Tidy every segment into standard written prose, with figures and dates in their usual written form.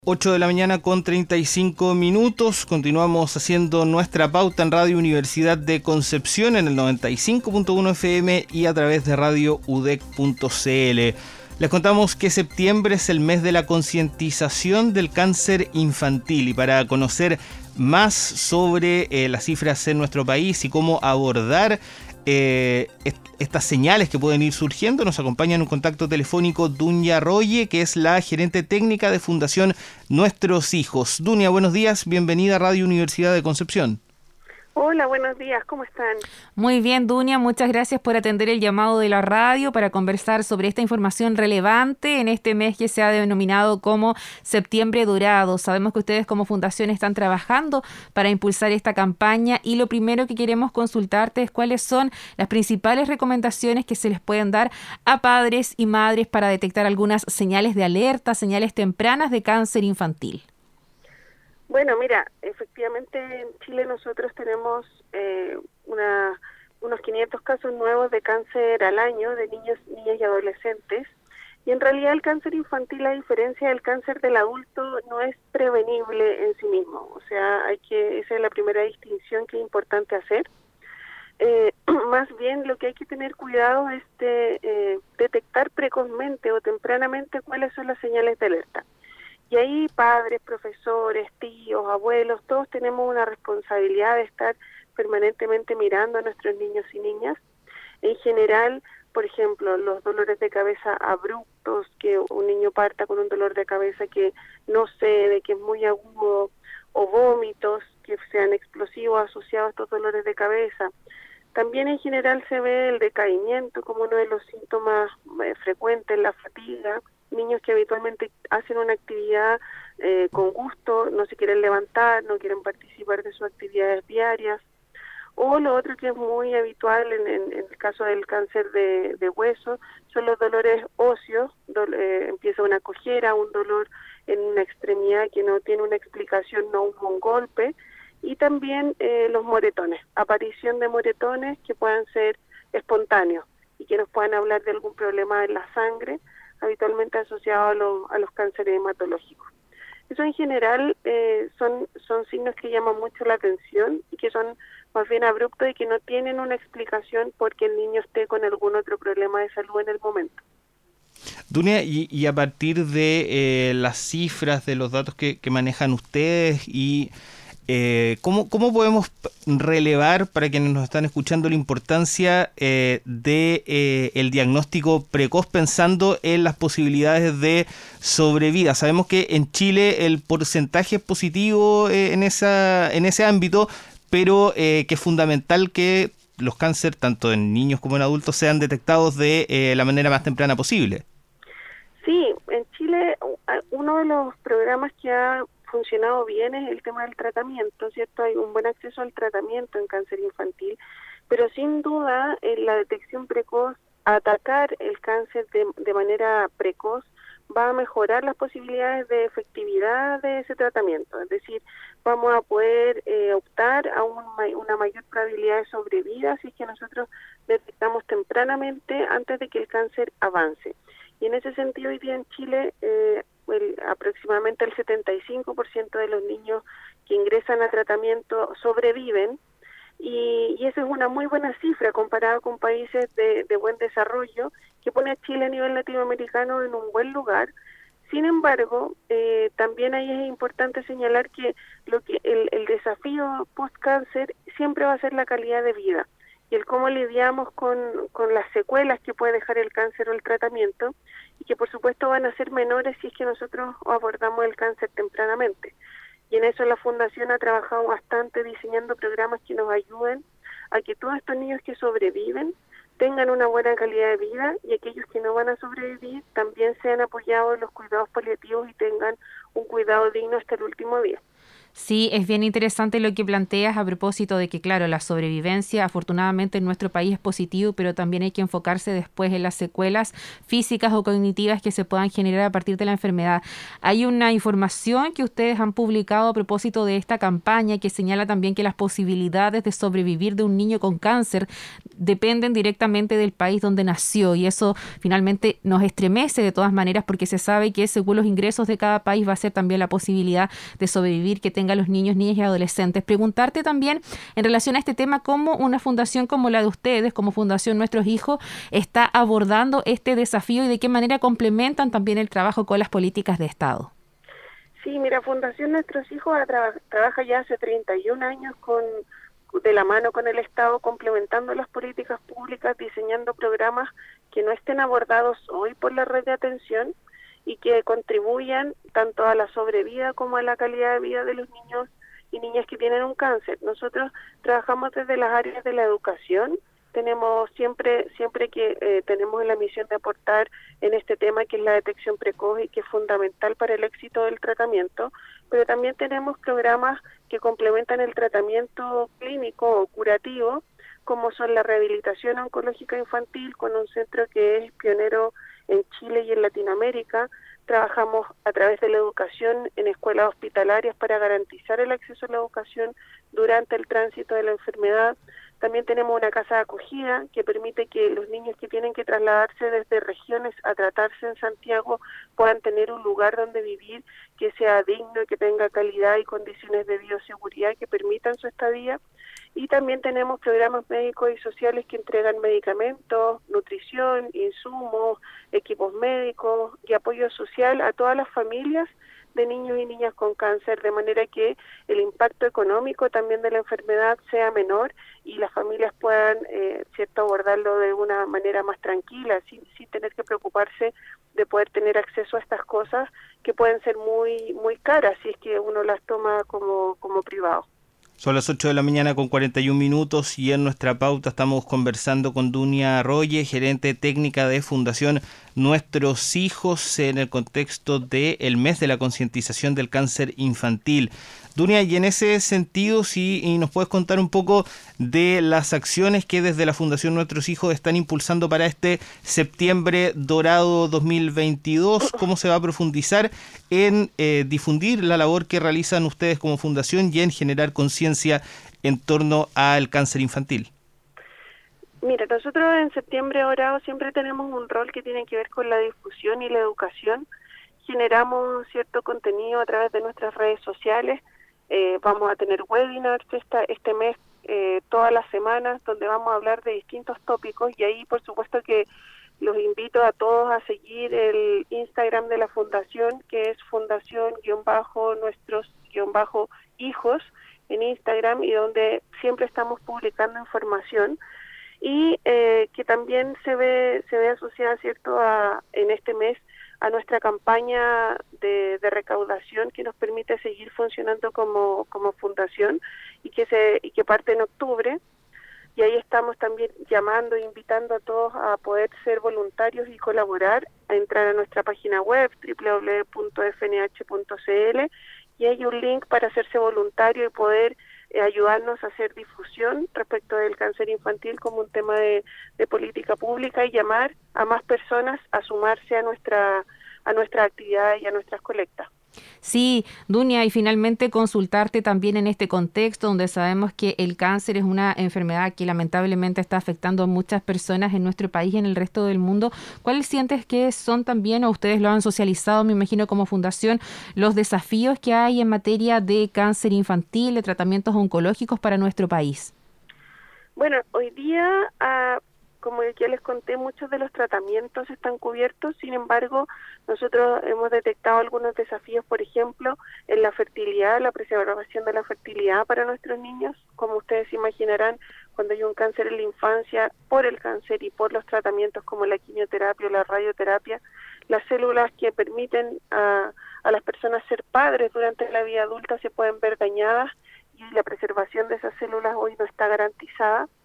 8 de la mañana con 35 minutos. Continuamos haciendo nuestra pauta en Radio Universidad de Concepción en el 95.1 FM y a través de Radio UDEC.cl. Les contamos que septiembre es el mes de la concientización del cáncer infantil, y para conocer más sobre las cifras en nuestro país y cómo abordar estas señales que pueden ir surgiendo, nos acompaña en un contacto telefónico Dunia Roye, que es la gerente técnica de Fundación Nuestros Hijos. Dunia, buenos días, bienvenida a Radio Universidad de Concepción. Hola, buenos días, ¿cómo están? Muy bien, Dunia, muchas gracias por atender el llamado de la radio para conversar sobre esta información relevante en este mes que se ha denominado como Septiembre Dorado. Sabemos que ustedes como fundación están trabajando para impulsar esta campaña y lo primero que queremos consultarte es cuáles son las principales recomendaciones que se les pueden dar a padres y madres para detectar algunas señales de alerta, señales tempranas de cáncer infantil. Bueno, mira, efectivamente en Chile nosotros tenemos unos 500 casos nuevos de cáncer al año de niños, niñas y adolescentes. Y en realidad el cáncer infantil, a diferencia del cáncer del adulto, no es prevenible en sí mismo. O sea, esa es la primera distinción que es importante hacer. Más bien lo que hay que tener cuidado es de detectar precozmente o tempranamente cuáles son las señales de alerta. Y ahí padres, profesores, tíos, abuelos, todos tenemos una responsabilidad de estar permanentemente mirando a nuestros niños y niñas. En general, por ejemplo, los dolores de cabeza abruptos, que un niño parta con un dolor de cabeza que no cede, que es muy agudo, o vómitos que sean explosivos asociados a estos dolores de cabeza. También en general se ve el decaimiento como uno de los síntomas frecuentes, la fatiga. Niños que habitualmente hacen una actividad con gusto, no se quieren levantar, no quieren participar de sus actividades diarias. O lo otro que es muy habitual en el caso del cáncer de hueso son los dolores óseos. Empieza una cojera, un dolor en una extremidad que no tiene una explicación, no hubo un golpe. Y también los moretones, aparición de moretones que puedan ser espontáneos y que nos puedan hablar de algún problema en la sangre, habitualmente asociado a los cánceres hematológicos. Eso en general son signos que llaman mucho la atención y que son más bien abruptos y que no tienen una explicación porque el niño esté con algún otro problema de salud en el momento. Dunia, y a partir de las cifras, de los datos que manejan ustedes y ¿cómo podemos relevar, para quienes nos están escuchando, la importancia de el diagnóstico precoz pensando en las posibilidades de sobrevida? Sabemos que en Chile el porcentaje es positivo en ese ámbito, pero que es fundamental que los cánceres, tanto en niños como en adultos, sean detectados de la manera más temprana posible. Sí, en Chile uno de los programas que ha funcionado bien es el tema del tratamiento, ¿cierto? Hay un buen acceso al tratamiento en cáncer infantil, pero sin duda la detección precoz, atacar el cáncer de manera precoz, va a mejorar las posibilidades de efectividad de ese tratamiento. Es decir, vamos a poder optar a una mayor probabilidad de sobrevida si es que nosotros detectamos tempranamente antes de que el cáncer avance. Y en ese sentido, hoy día en Chile, aproximadamente el 75% de los niños que ingresan a tratamiento sobreviven, y esa es una muy buena cifra comparada con países de buen desarrollo, que pone a Chile a nivel latinoamericano en un buen lugar. Sin embargo, también ahí es importante señalar que el desafío post-cáncer siempre va a ser la calidad de vida y el cómo lidiamos con las secuelas que puede dejar el cáncer o el tratamiento, y que por supuesto van a ser menores si es que nosotros abordamos el cáncer tempranamente. Y en eso la Fundación ha trabajado bastante diseñando programas que nos ayuden a que todos estos niños que sobreviven tengan una buena calidad de vida, y aquellos que no van a sobrevivir también sean apoyados en los cuidados paliativos y tengan un cuidado digno hasta el último día. Sí, es bien interesante lo que planteas a propósito de que, claro, la sobrevivencia afortunadamente en nuestro país es positivo, pero también hay que enfocarse después en las secuelas físicas o cognitivas que se puedan generar a partir de la enfermedad. Hay una información que ustedes han publicado a propósito de esta campaña que señala también que las posibilidades de sobrevivir de un niño con cáncer dependen directamente del país donde nació, y eso finalmente nos estremece de todas maneras porque se sabe que según los ingresos de cada país va a ser también la posibilidad de sobrevivir que tenga los niños, niñas y adolescentes. Preguntarte también en relación a este tema, cómo una fundación como la de ustedes, como Fundación Nuestros Hijos, está abordando este desafío y de qué manera complementan también el trabajo con las políticas de Estado. Sí, mira, Fundación Nuestros Hijos trabaja ya hace 31 años de la mano con el Estado, complementando las políticas públicas, diseñando programas que no estén abordados hoy por la red de atención y que contribuyan tanto a la sobrevida como a la calidad de vida de los niños y niñas que tienen un cáncer. Nosotros trabajamos desde las áreas de la educación, tenemos siempre que tenemos la misión de aportar en este tema que es la detección precoz y que es fundamental para el éxito del tratamiento, pero también tenemos programas que complementan el tratamiento clínico o curativo, como son la rehabilitación oncológica infantil con un centro que es pionero en Chile y en Latinoamérica. Trabajamos a través de la educación en escuelas hospitalarias para garantizar el acceso a la educación durante el tránsito de la enfermedad. También tenemos una casa de acogida que permite que los niños que tienen que trasladarse desde regiones a tratarse en Santiago puedan tener un lugar donde vivir que sea digno y que tenga calidad y condiciones de bioseguridad que permitan su estadía. Y también tenemos programas médicos y sociales que entregan medicamentos, nutrición, insumos, equipos médicos y apoyo social a todas las familias de niños y niñas con cáncer, de manera que el impacto económico también de la enfermedad sea menor y las familias puedan abordarlo de una manera más tranquila, sin tener que preocuparse de poder tener acceso a estas cosas que pueden ser muy caras si es que uno las toma como privado. Son las 8 de la mañana con 41 minutos y en nuestra pauta estamos conversando con Dunia Arroye, gerente técnica de Fundación Nuestros Hijos, en el contexto del mes de la concientización del cáncer infantil. Dunia, y en ese sentido, si nos puedes contar un poco de las acciones que desde la Fundación Nuestros Hijos están impulsando para este Septiembre Dorado 2022, cómo se va a profundizar en difundir la labor que realizan ustedes como fundación y en generar conciencia en torno al cáncer infantil. Mira, nosotros en Septiembre Dorado siempre tenemos un rol que tiene que ver con la difusión y la educación. Generamos cierto contenido a través de nuestras redes sociales. Vamos a tener webinars este mes, todas las semanas, donde vamos a hablar de distintos tópicos, y ahí por supuesto que los invito a todos a seguir el Instagram de la Fundación, que es Fundación-Nuestros-Hijos en Instagram, y donde siempre estamos publicando información y que también se ve asociada, ¿cierto?, en este mes a nuestra campaña de recaudación que nos permite seguir funcionando como fundación y que parte en octubre. Y ahí estamos también llamando e invitando a todos a poder ser voluntarios y colaborar, a entrar a nuestra página web www.fnh.cl, y hay un link para hacerse voluntario y poder ayudarnos a hacer difusión respecto del cáncer infantil como un tema de política pública, y llamar a más personas a sumarse a nuestra actividad y a nuestras colectas. Sí, Dunia, y finalmente consultarte también en este contexto donde sabemos que el cáncer es una enfermedad que lamentablemente está afectando a muchas personas en nuestro país y en el resto del mundo. ¿Cuáles sientes que son también, o ustedes lo han socializado, me imagino, como fundación, los desafíos que hay en materia de cáncer infantil, de tratamientos oncológicos para nuestro país? Bueno, hoy día, como ya les conté, muchos de los tratamientos están cubiertos. Sin embargo, nosotros hemos detectado algunos desafíos, por ejemplo, en la fertilidad, la preservación de la fertilidad para nuestros niños. Como ustedes imaginarán, cuando hay un cáncer en la infancia, por el cáncer y por los tratamientos como la quimioterapia o la radioterapia, las células que permiten a las personas ser padres durante la vida adulta se pueden ver dañadas, y la preservación de esas células hoy no está garantizada.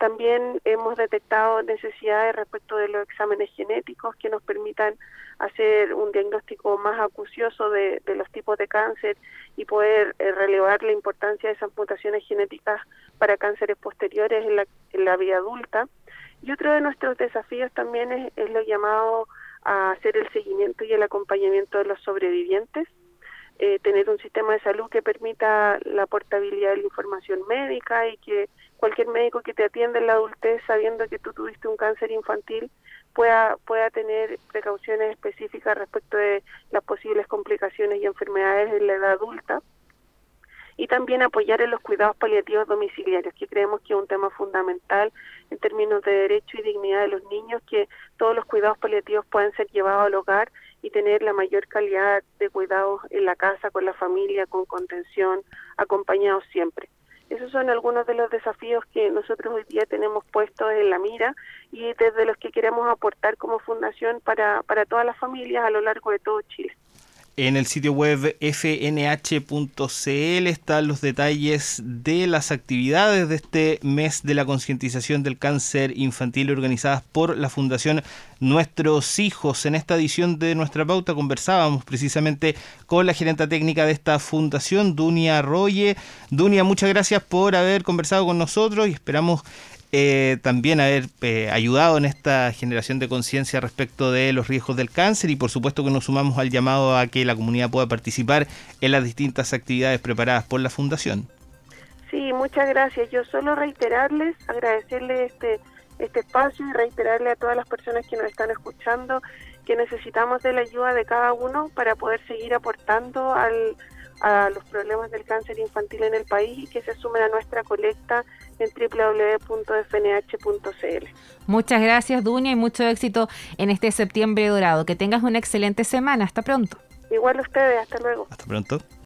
También hemos detectado necesidades respecto de los exámenes genéticos que nos permitan hacer un diagnóstico más acucioso de los tipos de cáncer y poder relevar la importancia de esas mutaciones genéticas para cánceres posteriores en la vida adulta. Y otro de nuestros desafíos también es lo llamado a hacer el seguimiento y el acompañamiento de los sobrevivientes, tener un sistema de salud que permita la portabilidad de la información médica y que cualquier médico que te atienda en la adultez, sabiendo que tú tuviste un cáncer infantil, pueda tener precauciones específicas respecto de las posibles complicaciones y enfermedades en la edad adulta. Y también apoyar en los cuidados paliativos domiciliarios, que creemos que es un tema fundamental en términos de derecho y dignidad de los niños, que todos los cuidados paliativos puedan ser llevados al hogar y tener la mayor calidad de cuidados en la casa, con la familia, con contención, acompañados siempre. Esos son algunos de los desafíos que nosotros hoy día tenemos puestos en la mira y desde los que queremos aportar como fundación para todas las familias a lo largo de todo Chile. En el sitio web fnh.cl están los detalles de las actividades de este mes de la concientización del cáncer infantil organizadas por la Fundación Nuestros Hijos. En esta edición de Nuestra Pauta conversábamos precisamente con la gerenta técnica de esta fundación, Dunia Roye. Dunia, muchas gracias por haber conversado con nosotros y esperamos también haber ayudado en esta generación de conciencia respecto de los riesgos del cáncer y por supuesto que nos sumamos al llamado a que la comunidad pueda participar en las distintas actividades preparadas por la Fundación. Sí, muchas gracias. Yo solo reiterarles, agradecerles este espacio y reiterarle a todas las personas que nos están escuchando que necesitamos de la ayuda de cada uno para poder seguir aportando a los problemas del cáncer infantil en el país y que se sumen a nuestra colecta en www.fnh.cl. Muchas gracias, Dunia, y mucho éxito en este septiembre dorado. Que tengas una excelente semana. Hasta pronto. Igual ustedes, hasta luego. Hasta pronto.